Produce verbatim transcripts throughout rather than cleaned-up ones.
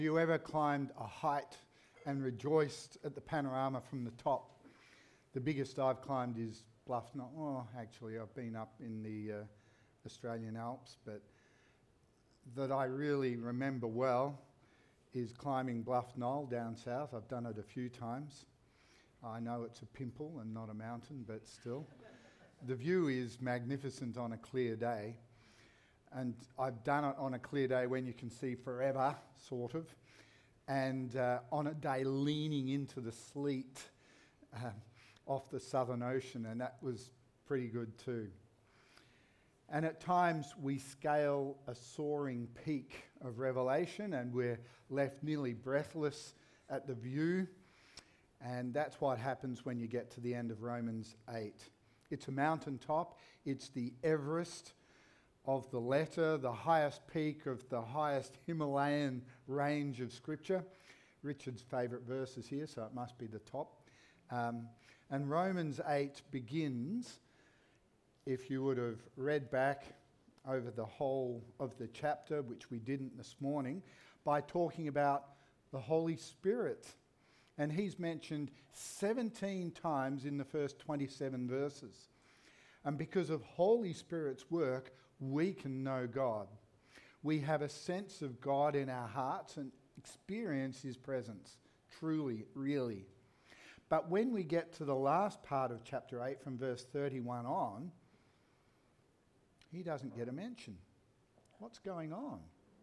You ever climbed a height and rejoiced at the panorama from the top? The biggest I've climbed is Bluff Knoll. Oh, actually, I've been up in the uh, Australian Alps, but that I really remember well is climbing Bluff Knoll down south. I've done it a few times. I know it's a pimple and not a mountain, but still. The view is magnificent on a clear day. And I've done it on a clear day when you can see forever, sort of, and uh, on a day leaning into the sleet uh, off the Southern Ocean, and that was pretty good too. And at times we scale a soaring peak of Revelation and we're left nearly breathless at the view, and that's what happens when you get to the end of Romans eight. It's a mountaintop, it's the Everest of the letter, the highest peak of the highest Himalayan range of Scripture. Richard's favourite verse is here, so it must be the top. Um, and Romans eight begins, if you would have read back over the whole of the chapter, which we didn't this morning, by talking about the Holy Spirit. And he's mentioned seventeen times in the first twenty-seven verses. And because of Holy Spirit's work, we can know God. We have a sense of God in our hearts and experience His presence, truly, really. But when we get to the last part of chapter eight, from verse thirty-one on, He doesn't get a mention. What's going on?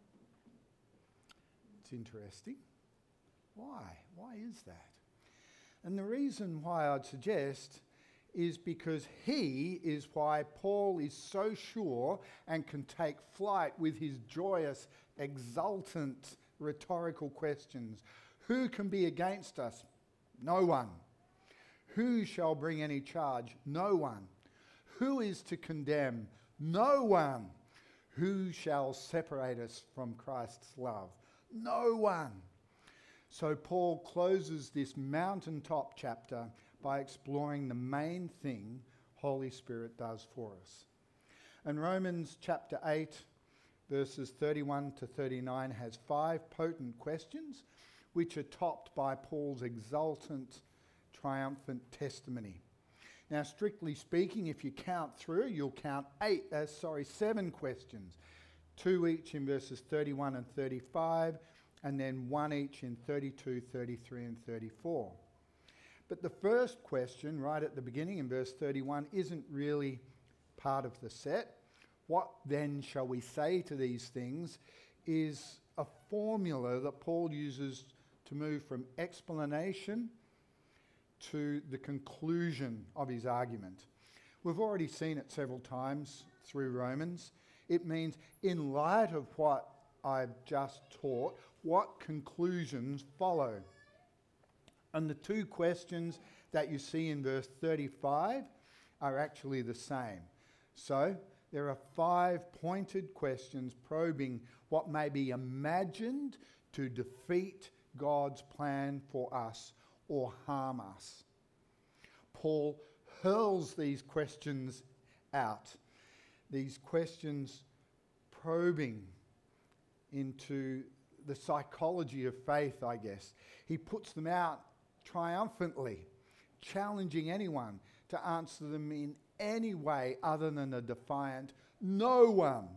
It's interesting. Why? Why is that? And the reason why I'd suggest is because he is why Paul is so sure and can take flight with his joyous, exultant, rhetorical questions. Who can be against us? No one. Who shall bring any charge? No one. Who is to condemn? No one. Who shall separate us from Christ's love? No one. So Paul closes this mountaintop chapter by exploring the main thing Holy Spirit does for us. And Romans chapter eight, verses thirty-one to thirty-nine has five potent questions which are topped by Paul's exultant, triumphant testimony. Now, strictly speaking, if you count through, you'll count eight, uh, sorry, seven questions, two each in verses thirty-one and thirty-five, and then one each in thirty-two, thirty-three, and thirty-four. But the first question, right at the beginning in verse thirty-one, isn't really part of the set. What then shall we say to these things is a formula that Paul uses to move from explanation to the conclusion of his argument. We've already seen it several times through Romans. It means, in light of what I've just taught, what conclusions follow? And the two questions that you see in verse thirty-five are actually the same. So there are five pointed questions probing what may be imagined to defeat God's plan for us or harm us. Paul hurls these questions out, these questions probing into the psychology of faith, I guess. He puts them out triumphantly, challenging anyone to answer them in any way other than a defiant no one.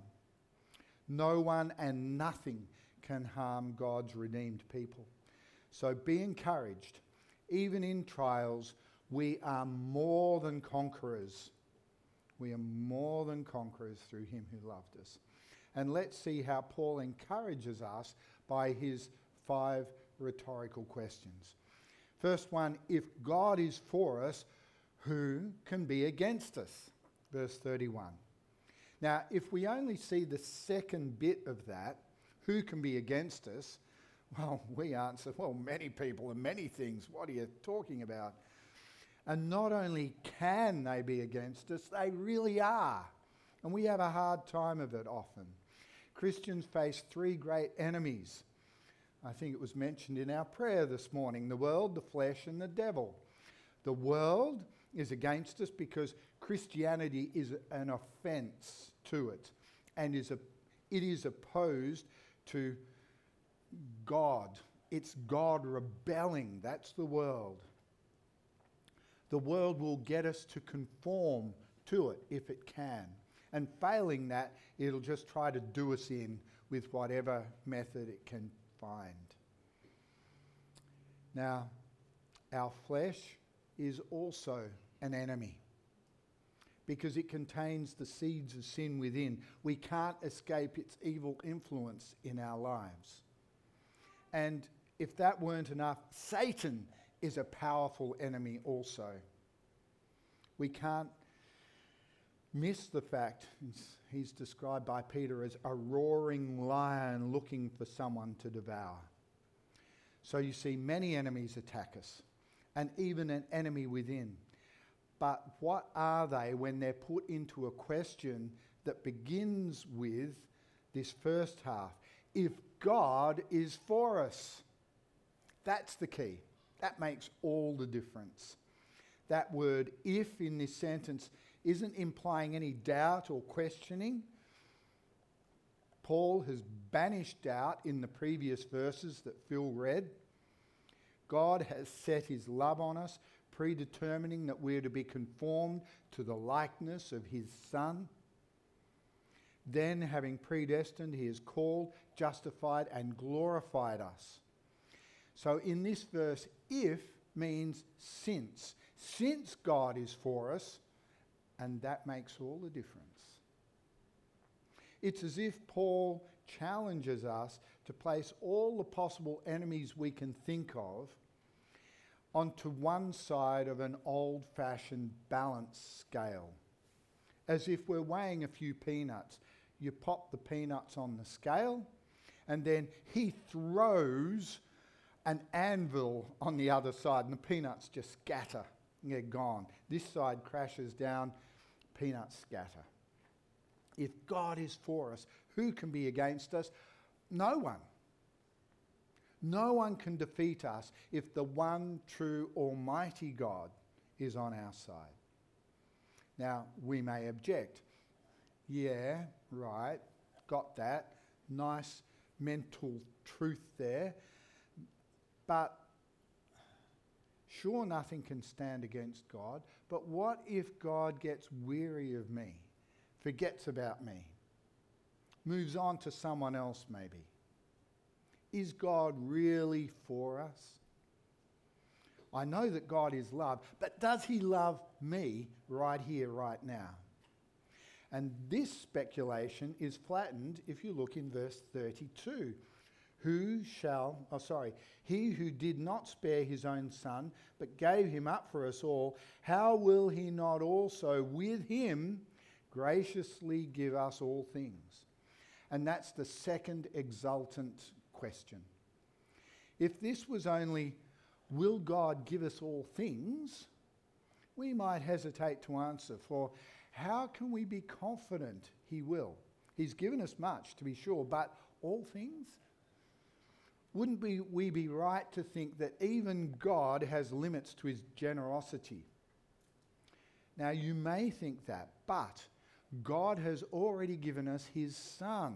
No one and nothing can harm God's redeemed people. So be encouraged. Even in trials, we are more than conquerors. We are more than conquerors through Him who loved us. And let's see how Paul encourages us by his five rhetorical questions. First one, if God is for us, who can be against us? Verse thirty-one. Now, if we only see the second bit of that, who can be against us? Well, we answer, well, many people and many things. What are you talking about? And not only can they be against us, they really are. And we have a hard time of it often. Christians face three great enemies. I think it was mentioned in our prayer this morning: the world, the flesh, and the devil. The world is against us because Christianity is an offence to it, and is a, it is opposed to God. It's God rebelling. That's the world. The world will get us to conform to it if it can. And failing that, it'll just try to do us in with whatever method it can find. Now, our flesh is also an enemy because it contains the seeds of sin within. We can't escape its evil influence in our lives. And if that weren't enough, Satan is a powerful enemy also. We can't miss the fact he's described by Peter as a roaring lion looking for someone to devour. So you see, many enemies attack us, and even an enemy within. But what are they when they're put into a question that begins with this first half? If God is for us. That's the key. That makes all the difference. That word if in this sentence isn't implying any doubt or questioning. Paul has banished doubt in the previous verses that Phil read. God has set his love on us, predetermining that we're to be conformed to the likeness of his Son. Then, having predestined, he has called, justified, and glorified us. So in this verse, if means since. Since God is for us, and that makes all the difference. It's as if Paul challenges us to place all the possible enemies we can think of onto one side of an old-fashioned balance scale. As if we're weighing a few peanuts. You pop the peanuts on the scale, and then he throws an anvil on the other side, and the peanuts just scatter. They're gone. This side crashes down, peanuts scatter. If God is for us, who can be against us? No one. No one can defeat us if the one true Almighty God is on our side. Now, we may object. Yeah, right, got that. Nice mental truth there. But sure, nothing can stand against God. But what if God gets weary of me, forgets about me, moves on to someone else maybe? Is God really for us? I know that God is love, but does he love me right here, right now? And this speculation is flattened if you look in verse thirty-two. Who shall, oh sorry, he who did not spare his own son, but gave him up for us all, how will he not also with him graciously give us all things? And that's the second exultant question. If this was only, will God give us all things? We might hesitate to answer, for how can we be confident he will? He's given us much, to be sure, but all things? Wouldn't we, we be right to think that even God has limits to his generosity? Now, you may think that, but God has already given us his Son.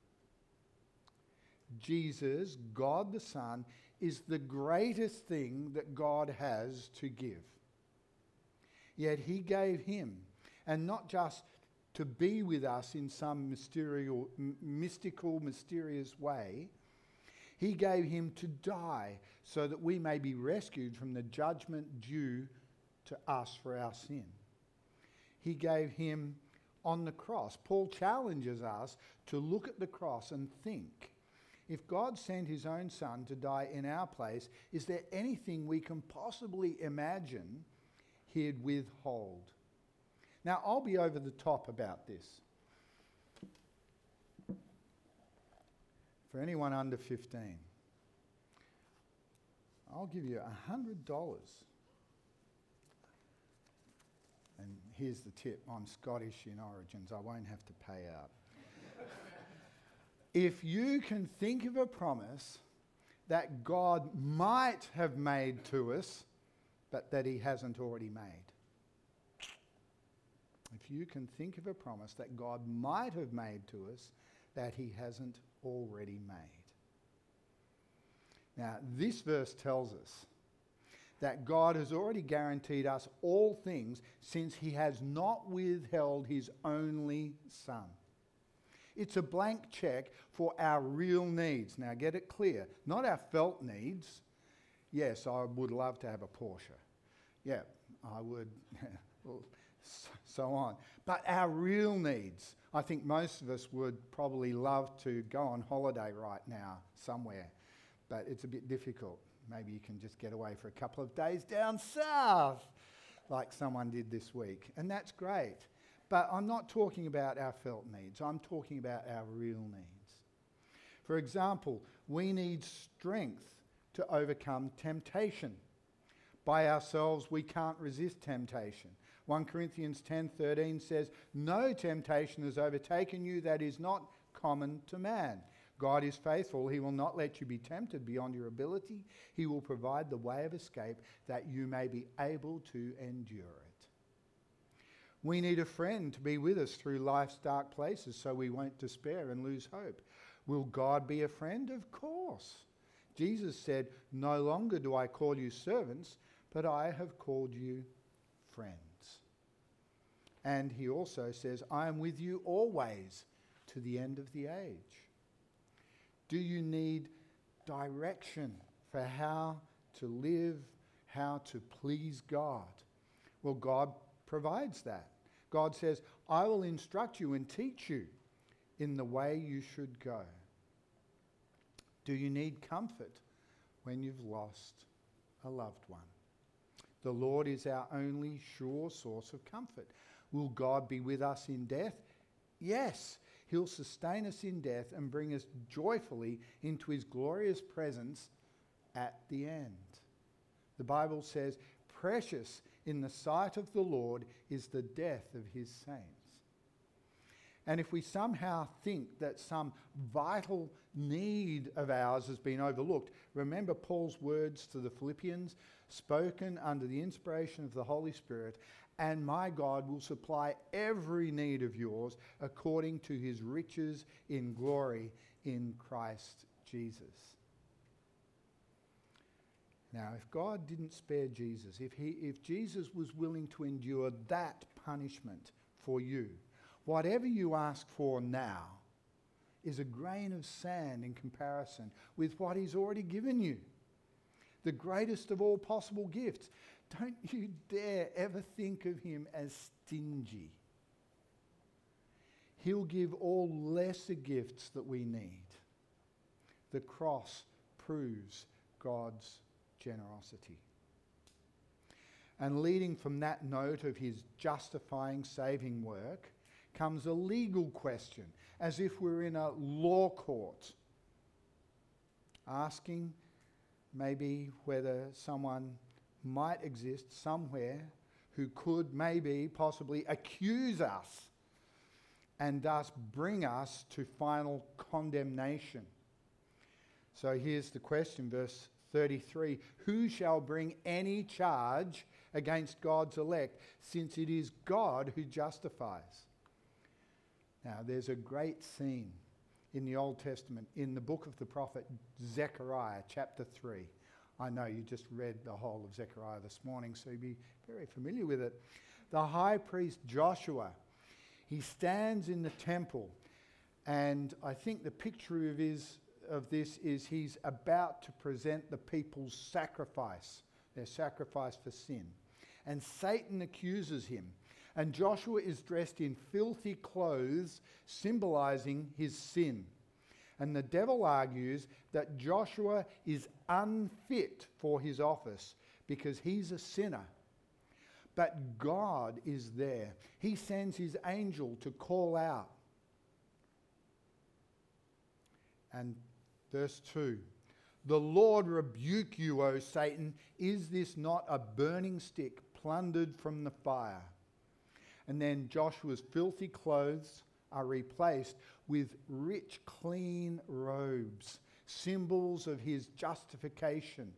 Jesus, God the Son, is the greatest thing that God has to give. Yet he gave him, and not just to be with us in some mysterious, mystical, mysterious way. He gave him to die so that we may be rescued from the judgment due to us for our sin. He gave him on the cross. Paul challenges us to look at the cross and think, if God sent his own Son to die in our place, is there anything we can possibly imagine he'd withhold? Now, I'll be over the top about this. For anyone under fifteen, I'll give you one hundred dollars. And here's the tip. I'm Scottish in origins. I won't have to pay out. If you can think of a promise that God might have made to us, but that he hasn't already made. If you can think of a promise that God might have made to us that he hasn't already made. Now, this verse tells us that God has already guaranteed us all things since he has not withheld his only Son. It's a blank check for our real needs. Now, get it clear. Not our felt needs. Yes, I would love to have a Porsche. Yeah, I would. Well, so on. But our real needs. I think most of us would probably love to go on holiday right now somewhere. But it's a bit difficult. Maybe you can just get away for a couple of days down south, like someone did this week. And that's great. But I'm not talking about our felt needs. I'm talking about our real needs. For example, we need strength to overcome temptation. By ourselves, we can't resist temptation. First Corinthians ten thirteen says, "No temptation has overtaken you that is not common to man. God is faithful. He will not let you be tempted beyond your ability. He will provide the way of escape that you may be able to endure it." We need a friend to be with us through life's dark places so we won't despair and lose hope. Will God be a friend? Of course. Jesus said, "No longer do I call you servants, but I have called you friends." And he also says, "I am with you always to the end of the age." Do you need direction for how to live, how to please God? Well, God provides that. God says, "I will instruct you and teach you in the way you should go." Do you need comfort when you've lost a loved one? The Lord is our only sure source of comfort. Will God be with us in death? Yes. He'll sustain us in death and bring us joyfully into his glorious presence at the end. The Bible says, "Precious in the sight of the Lord is the death of his saints." And if we somehow think that some vital need of ours has been overlooked, remember Paul's words to the Philippians, spoken under the inspiration of the Holy Spirit, "And my God will supply every need of yours according to his riches in glory in Christ Jesus." Now, if God didn't spare Jesus, if he, if Jesus was willing to endure that punishment for you, whatever you ask for now is a grain of sand in comparison with what he's already given you. The greatest of all possible gifts. Don't you dare ever think of him as stingy. He'll give all lesser gifts that we need. The cross proves God's generosity. And leading from that note of his justifying, saving work comes a legal question, as if we're in a law court, asking maybe whether someone might exist somewhere who could maybe possibly accuse us and thus bring us to final condemnation. So here's the question, verse thirty-three. "Who shall bring any charge against God's elect, since it is God who justifies?" Now there's a great scene in the Old Testament, in the book of the prophet Zechariah, chapter three. I know you just read the whole of Zechariah this morning, so you'll be very familiar with it. The high priest Joshua, he stands in the temple, and I think the picture of, his, of this is he's about to present the people's sacrifice, their sacrifice for sin. And Satan accuses him, and Joshua is dressed in filthy clothes, symbolizing his sin. And the devil argues that Joshua is unfit for his office because he's a sinner. But God is there. He sends his angel to call out. And verse two, "The Lord rebuke you, O Satan. Is this not a burning stick plundered from the fire?" And then Joshua's filthy clothes are replaced with rich, clean robes, symbols of his justification.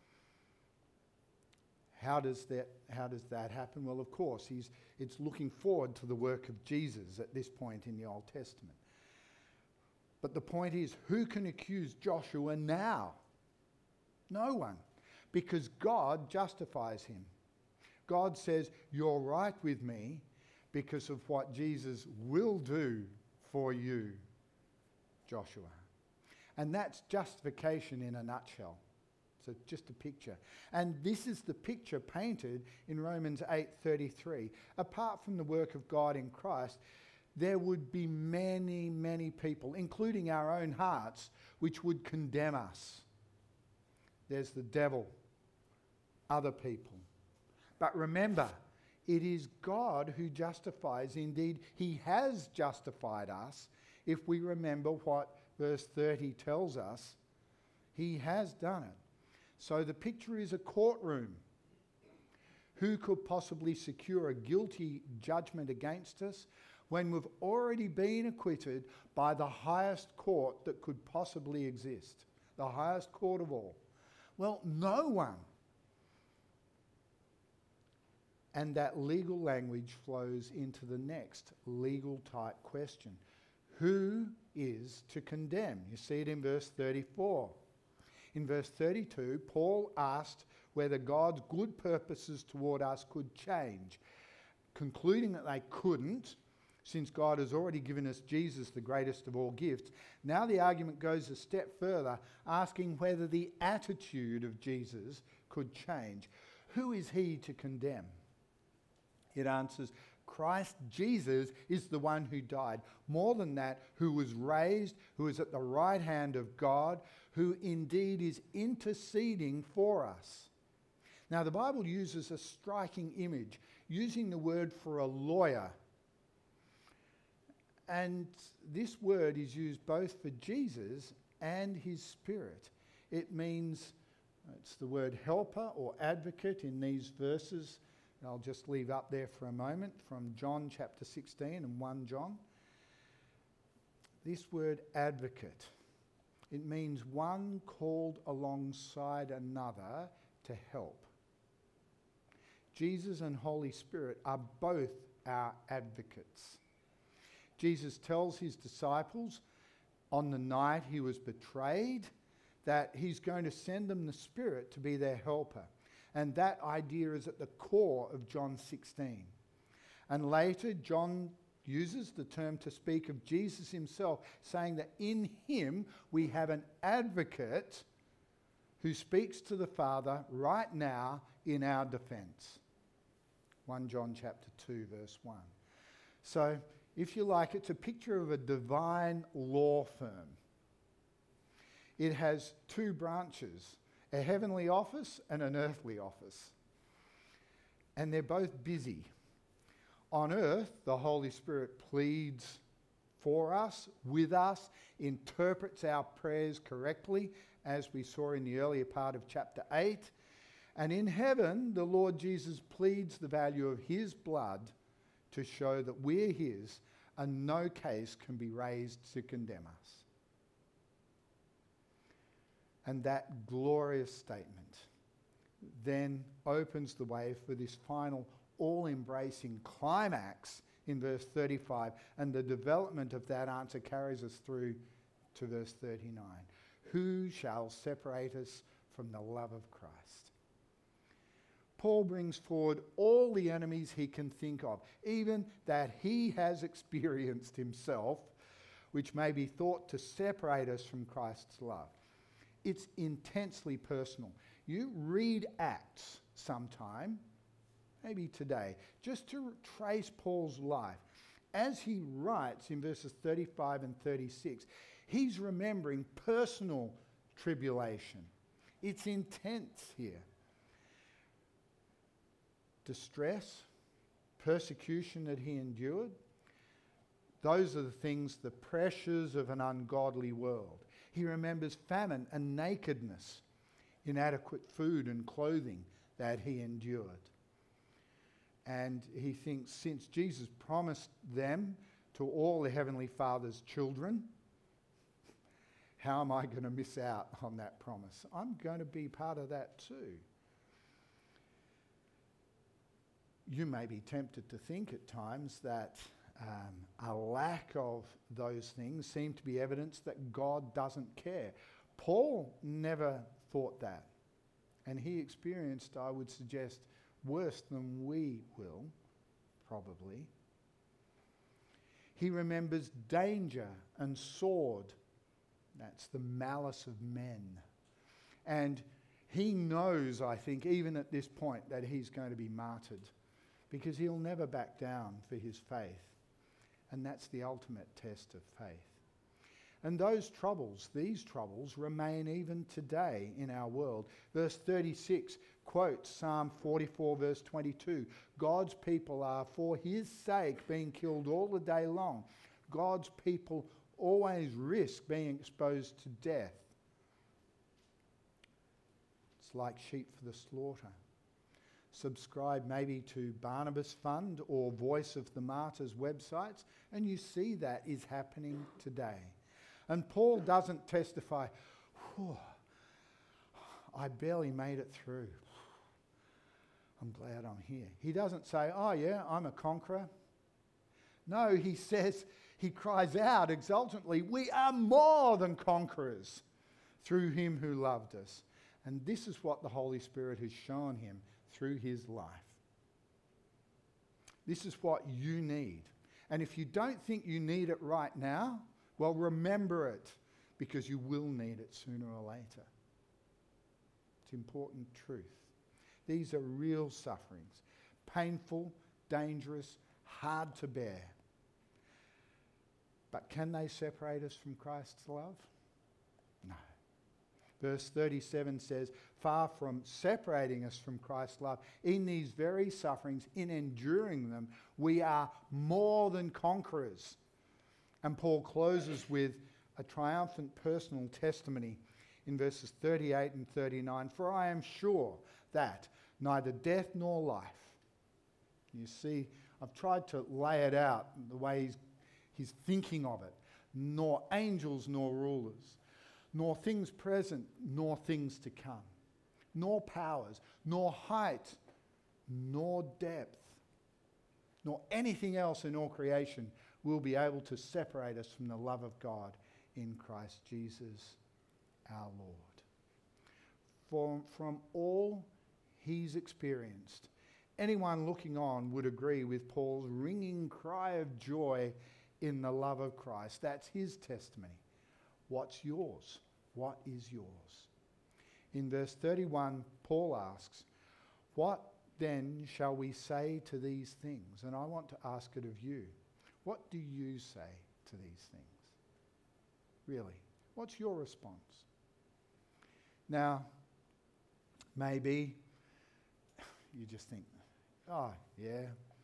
How does that, how does that happen? Well, of course, he's, it's looking forward to the work of Jesus at this point in the Old Testament. But the point is, who can accuse Joshua now? No one. Because God justifies him. God says, you're right with me because of what Jesus will do for you, Joshua. And that's justification in a nutshell. So just a picture. And this is the picture painted in Romans eight thirty-three. Apart from the work of God in Christ, there would be many, many people, including our own hearts, which would condemn us. There's the devil, other people. But remember, it is God who justifies. Indeed, he has justified us. If we remember what verse thirty tells us, he has done it. So the picture is a courtroom. Who could possibly secure a guilty judgment against us when we've already been acquitted by the highest court that could possibly exist? The highest court of all. Well, no one. And that legal language flows into the next legal type question. Who is to condemn? You see it in verse thirty-four. In verse thirty-two, Paul asked whether God's good purposes toward us could change, concluding that they couldn't, since God has already given us Jesus, the greatest of all gifts. Now the argument goes a step further, asking whether the attitude of Jesus could change. Who is he to condemn? It answers, Christ Jesus is the one who died. More than that, who was raised, who is at the right hand of God, who indeed is interceding for us. Now, the Bible uses a striking image, using the word for a lawyer. And this word is used both for Jesus and his Spirit. It means, it's the word helper or advocate in these verses. I'll just leave up there for a moment from John chapter sixteen and First John. This word advocate, it means one called alongside another to help. Jesus and Holy Spirit are both our advocates. Jesus tells his disciples on the night he was betrayed that he's going to send them the Spirit to be their helper. And that idea is at the core of John sixteen. And later, John uses the term to speak of Jesus himself, saying that in him we have an advocate who speaks to the Father right now in our defense. First John chapter two, verse one. So, if you like, it's a picture of a divine law firm. It has two branches, a heavenly office and an earthly office. And they're both busy. On earth, the Holy Spirit pleads for us, with us, interprets our prayers correctly, as we saw in the earlier part of chapter eight. And in heaven, the Lord Jesus pleads the value of his blood to show that we're his, and no case can be raised to condemn us. And that glorious statement then opens the way for this final all-embracing climax in verse thirty-five, and the development of that answer carries us through to verse thirty-nine. Who shall separate us from the love of Christ? Paul brings forward all the enemies he can think of, even that he has experienced himself, which may be thought to separate us from Christ's love. It's intensely personal. You read Acts sometime, maybe today, just to trace Paul's life. As he writes in verses thirty-five and thirty-six, he's remembering personal tribulation. It's intense here. Distress, persecution that he endured, those are the things, the pressures of an ungodly world. He remembers famine and nakedness, inadequate food and clothing that he endured. And he thinks, since Jesus promised them to all the Heavenly Father's children, how am I going to miss out on that promise? I'm going to be part of that too. You may be tempted to think at times that um, a lack of those things seem to be evidence that God doesn't care. Paul never thought that. And he experienced, I would suggest, worse than we will, probably. He remembers danger and sword. That's the malice of men. And he knows, I think, even at this point, that he's going to be martyred, because he'll never back down for his faith. And that's the ultimate test of faith. And those troubles, these troubles, remain even today in our world. Verse thirty-six quotes Psalm forty-four, verse twenty-two. God's people are for his sake being killed all the day long. God's people always risk being exposed to death. It's like sheep for the slaughter. Subscribe maybe to Barnabas Fund or Voice of the Martyrs websites, and you see that is happening today. And Paul doesn't testify, I barely made it through. I'm glad I'm here. He doesn't say, oh yeah, I'm a conqueror. No, he says, he cries out exultantly, we are more than conquerors through him who loved us. And this is what the Holy Spirit has shown him through his life. This is what you need. And if you don't think you need it right now, well, remember it, because you will need it sooner or later. It's important truth. These are real sufferings, painful, dangerous, hard to bear. But can they separate us from Christ's love? No. Verse thirty-seven says, far from separating us from Christ's love, in these very sufferings, in enduring them, we are more than conquerors. And Paul closes with a triumphant personal testimony in verses thirty-eight and thirty-nine. For I am sure that neither death nor life. You see, I've tried to lay it out the way he's, he's thinking of it. Nor angels nor rulers, nor things present nor things to come, nor powers, nor height, nor depth, nor anything else in all creation will be able to separate us from the love of God in Christ Jesus our Lord. From, from all he's experienced, anyone looking on would agree with Paul's ringing cry of joy in the love of Christ. That's his testimony. What's yours? What is yours? In verse thirty-one, Paul asks, what then shall we say to these things? And I want to ask it of you. What do you say to these things? Really? What's your response? Now, maybe you just think, oh, yeah,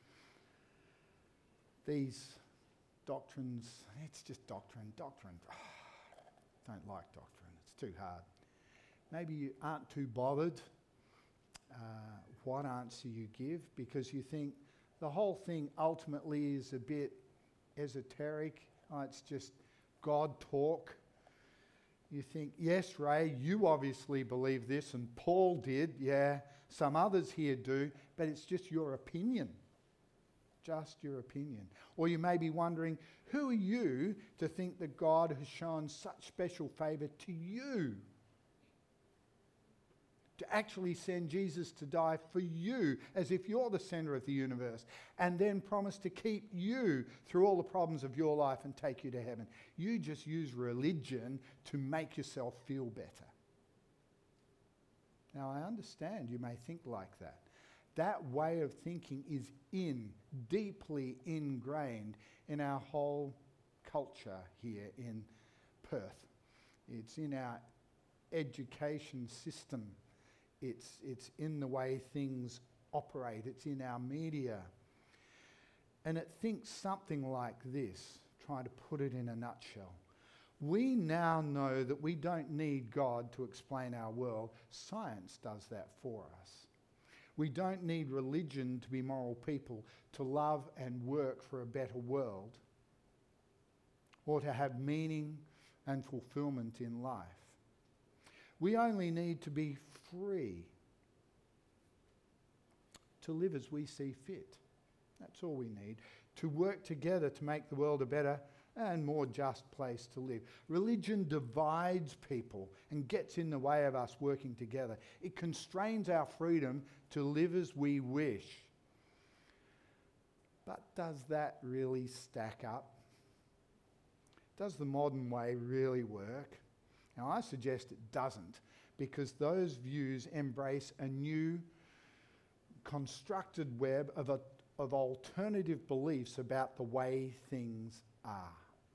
these doctrines, it's just doctrine, doctrine. Oh, don't like doctrine, it's too hard. Maybe you aren't too bothered uh, what answer you give, because you think the whole thing ultimately is a bit esoteric. Oh, it's just God talk. You think, yes, Ray, you obviously believe this, and Paul did, yeah, some others here do, but it's just your opinion. Just your opinion. Or you may be wondering, who are you to think that God has shown such special favour to you? To actually send Jesus to die for you, as if you're the centre of the universe, and then promise to keep you through all the problems of your life and take you to heaven. You just use religion to make yourself feel better. Now, I understand you may think like that. That way of thinking is in, deeply ingrained in our whole culture here in Perth. It's in our education system. It's, it's in the way things operate. It's in our media. And it thinks something like this, trying to put it in a nutshell. We now know that we don't need God to explain our world. Science does that for us. We don't need religion to be moral people, to love and work for a better world, or to have meaning and fulfillment in life. We only need to be free to live as we see fit. That's all we need. To work together to make the world a better, and more just place to live. Religion divides people and gets in the way of us working together. It constrains our freedom to live as we wish. But does that really stack up? Does the modern way really work? Now, I suggest it doesn't, because those views embrace a new constructed web of, a, of alternative beliefs about the way things are,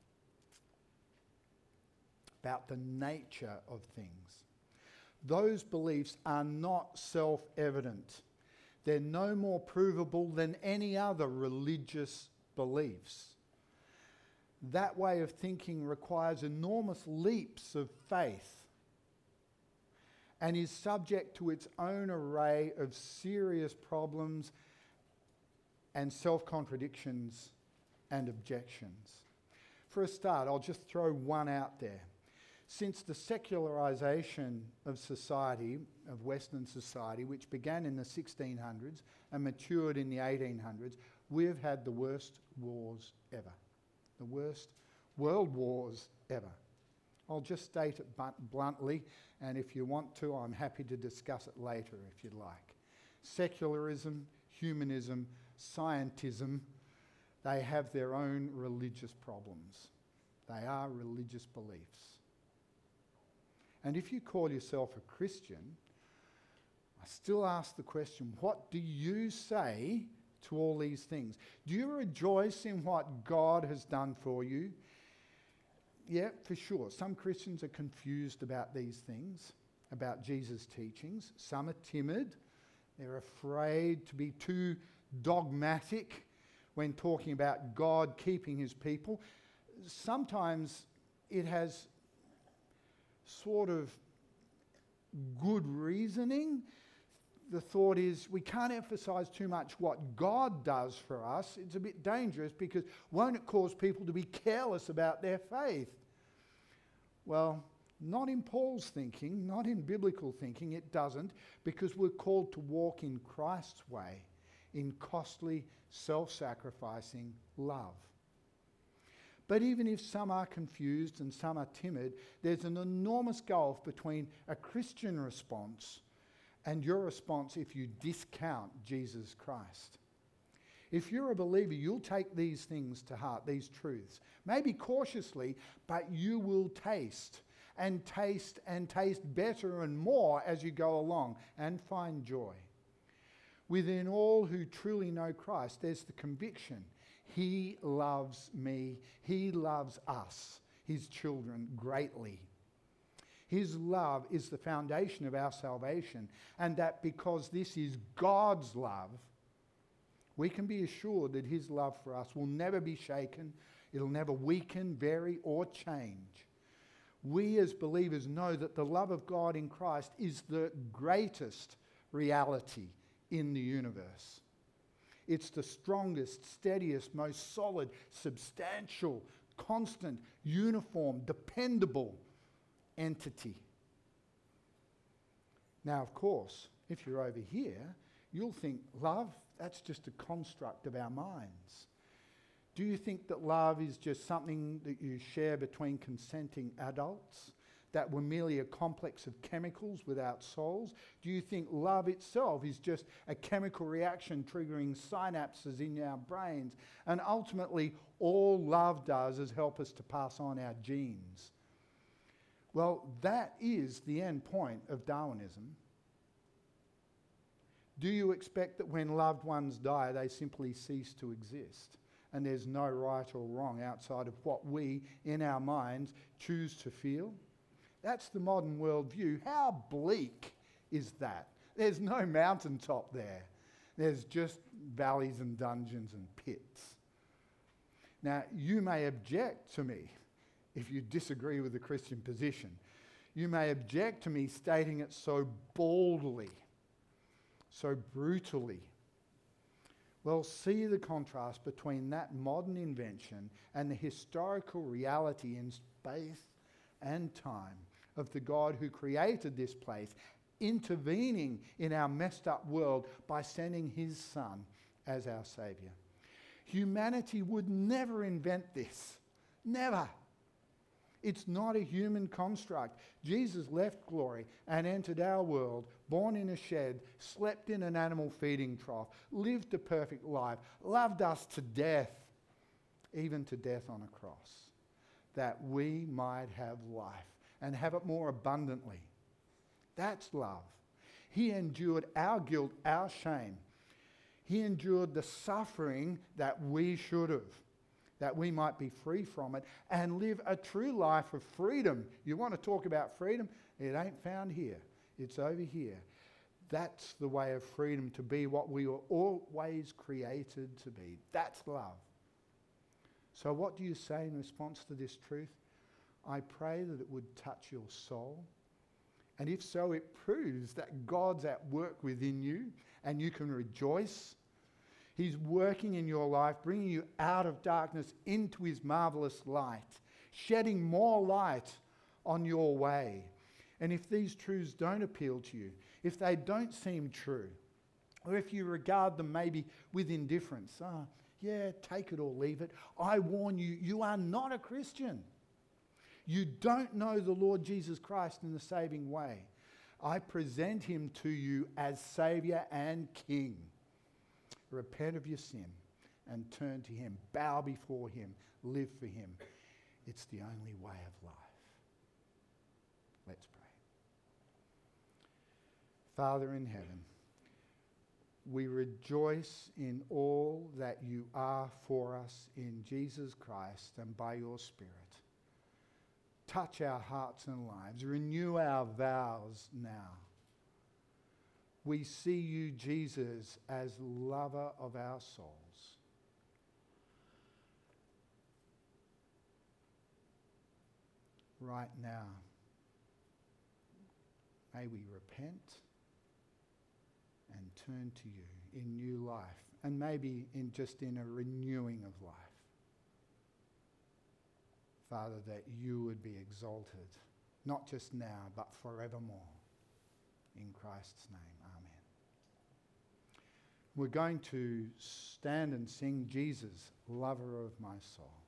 about the nature of things. Those beliefs are not self-evident. They're no more provable than any other religious beliefs. That way of thinking requires enormous leaps of faith and is subject to its own array of serious problems and self-contradictions and objections. For a start, I'll just throw one out there. Since the secularization of society, of Western society, which began in the sixteen hundreds and matured in the eighteen hundreds, we've had the worst wars ever. The worst world wars ever. I'll just state it bluntly, and if you want to, I'm happy to discuss it later if you'd like. Secularism, humanism, scientism, they have their own religious problems. They are religious beliefs. And if you call yourself a Christian, I still ask the question, what do you say to all these things? Do you rejoice in what God has done for you? Yeah, for sure. Some Christians are confused about these things, about Jesus' teachings. Some are timid. They're afraid to be too dogmatic when talking about God keeping his people. Sometimes it has sort of good reasoning. The thought is we can't emphasize too much what God does for us. It's a bit dangerous because won't it cause people to be careless about their faith? Well, not in Paul's thinking, not in biblical thinking, it doesn't, because we're called to walk in Christ's way, in costly, self-sacrificing love. But even if some are confused and some are timid, there's an enormous gulf between a Christian response and your response if you discount Jesus Christ. If you're a believer, you'll take these things to heart, these truths. Maybe cautiously, but you will taste and taste and taste better and more as you go along and find joy. Within all who truly know Christ, there's the conviction. He loves me. He loves us, his children, greatly. His love is the foundation of our salvation, and that because this is God's love, we can be assured that his love for us will never be shaken, it'll never weaken, vary, or change. We as believers know that the love of God in Christ is the greatest reality in the universe. It's the strongest, steadiest, most solid, substantial, constant, uniform, dependable entity. Now, of course, if you're over here, you'll think love, that's just a construct of our minds. Do you think that love is just something that you share between consenting adults, that were merely a complex of chemicals without souls? Do you think love itself is just a chemical reaction triggering synapses in our brains? And ultimately, all love does is help us to pass on our genes. Well, that is the end point of Darwinism. Do you expect that when loved ones die, they simply cease to exist and there's no right or wrong outside of what we, in our minds, choose to feel? That's the modern worldview. How bleak is that? There's no mountaintop there. There's just valleys and dungeons and pits. Now, you may object to me if you disagree with the Christian position. You may object to me stating it so boldly, so brutally. Well, see the contrast between that modern invention and the historical reality in space and time of the God who created this place, intervening in our messed up world by sending his Son as our Saviour. Humanity would never invent this. Never. It's not a human construct. Jesus left glory and entered our world, born in a shed, slept in an animal feeding trough, lived a perfect life, loved us to death, even to death on a cross, that we might have life and have it more abundantly. That's love. He endured our guilt, our shame. He endured the suffering that we should have, that we might be free from it and live a true life of freedom. You want to talk about freedom? It ain't found here. It's over here. That's the way of freedom, to be what we were always created to be. That's love. So what do you say in response to this truth? I pray that it would touch your soul. And if so, it proves that God's at work within you and you can rejoice. He's working in your life, bringing you out of darkness into his marvelous light, shedding more light on your way. And if these truths don't appeal to you, if they don't seem true, or if you regard them maybe with indifference, ah, yeah, take it or leave it, I warn you, you are not a Christian. You don't know the Lord Jesus Christ in the saving way. I present him to you as Saviour and King. Repent of your sin and turn to him. Bow before him. Live for him. It's the only way of life. Let's pray. Father in heaven, we rejoice in all that you are for us in Jesus Christ and by your Spirit. Touch our hearts and lives. Renew our vows now. We see you, Jesus, as lover of our souls. Right now, may we repent and turn to you in new life, and maybe in just in a renewing of life. Father, that you would be exalted, not just now, but forevermore. In Christ's name, amen. We're going to stand and sing Jesus, Lover of My Soul.